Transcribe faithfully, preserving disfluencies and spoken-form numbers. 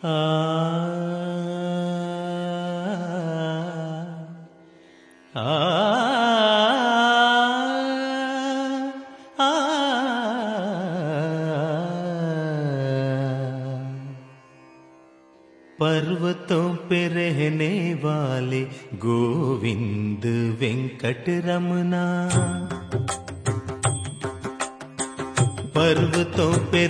आ, आ, आ, पर्वतों पे रहने वाले गोविंद वेंकट रमना, पर्वतों पे